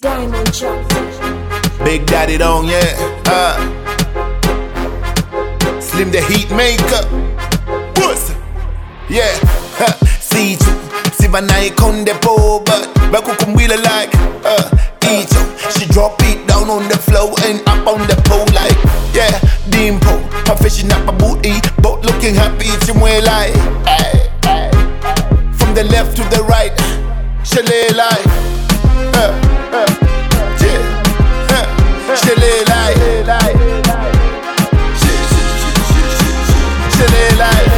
Diamond Chapter. Big Daddy Don, yeah. Slim the heat maker. Puss. Yeah. See you. See my night on the pole, but Bakukumwila like each. She drop it down on the floor and up on the pole like yeah. Dimple, her fishing up my booty, both looking happy. It's way like from the left to the right. She lay like she lay like she lay like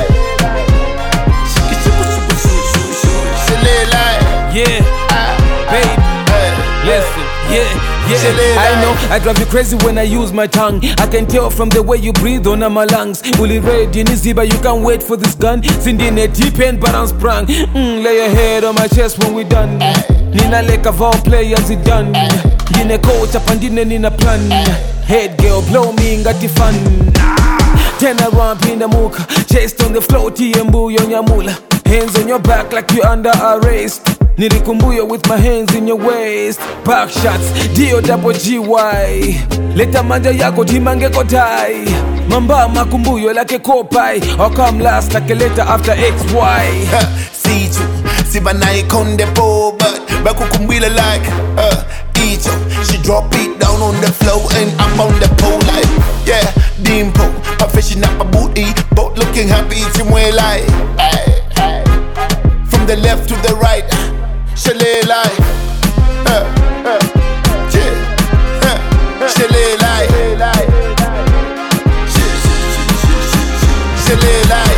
yeah, baby, listen, yeah. I know I drive you crazy when I use my tongue. I can tell from the way you breathe on my lungs. Fully red in this but you can't wait for this gun. Sending a deep end but I'm sprung. Lay your head on my chest when we done. Nina like a vault players it done. Nina coach up and nina plan. Head girl blow me and got the fun. Turn around in the muka. Chest on the floor T&boo on your mula. Hands on your back like you under arrest. Nilikumbuyo with my hands in your waist. Back shots, D-O-double-G-Y. Leta manja yako timange kotai. Mamba makumbuyo like a kopai. Or come last like a letter after XY. See you, see my night on the pole, but Bakukumwila like Icho. She drop it down on the floor and up on the pole like yeah. Dimple, her fishing up my booty, both looking happy. It's way like from the left to the right. She lay like she lay like she lay like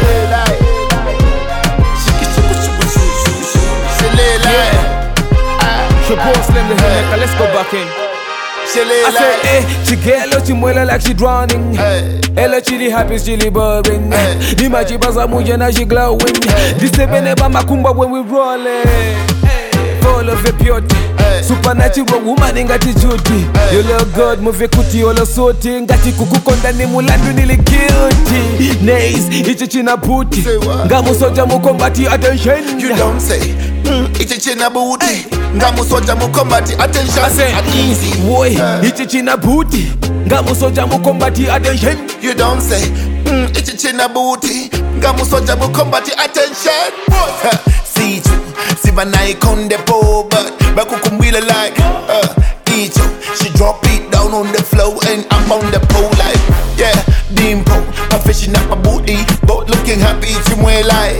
she lay like Suppose Slim the Headmaker, let's go back in. I said, she get lo chimwela like she drowning. Ella chili happy, chili bubbling. Ni machibaza muja na she glowing. This sebene ba makumba when we rollin'. Full of a beauty, supernatural woman ingati Judy. You look good, move kuti olo soti. Ngati kukukonda ni mulandu nili guilty. Nays, ichi china booty. Ngamu soja mukombati attention. You don't say, ichi china booty. Ngamu soja mukombati attention. I say, easy boy, ichi china booty. Ngamu soja mukombati attention. You don't say, ichi china booty. Ngamu soja mukombati attention. See you. See my night on the pole, but Bakukumwila like Icho. She drop it down on the floor and up on the pole like yeah. Dimple, her fishing up my booty, both looking happy. It's way like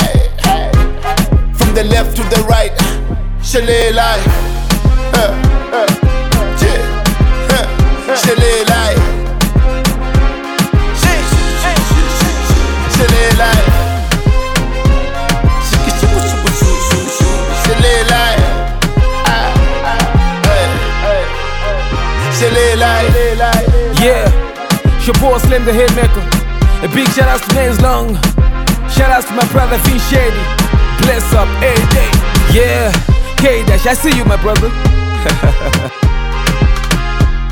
from the left to the right. She lay like she lay like she lay like yeah, Suppose Slim the Headmaker. A big shout out to Names Long. Shout out to my brother Fin Shady. Bless up every day. Yeah, K-Dash, I see you my brother.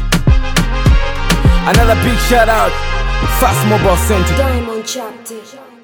Another big shout out, Fast Mobile Center. Diamond Chapter.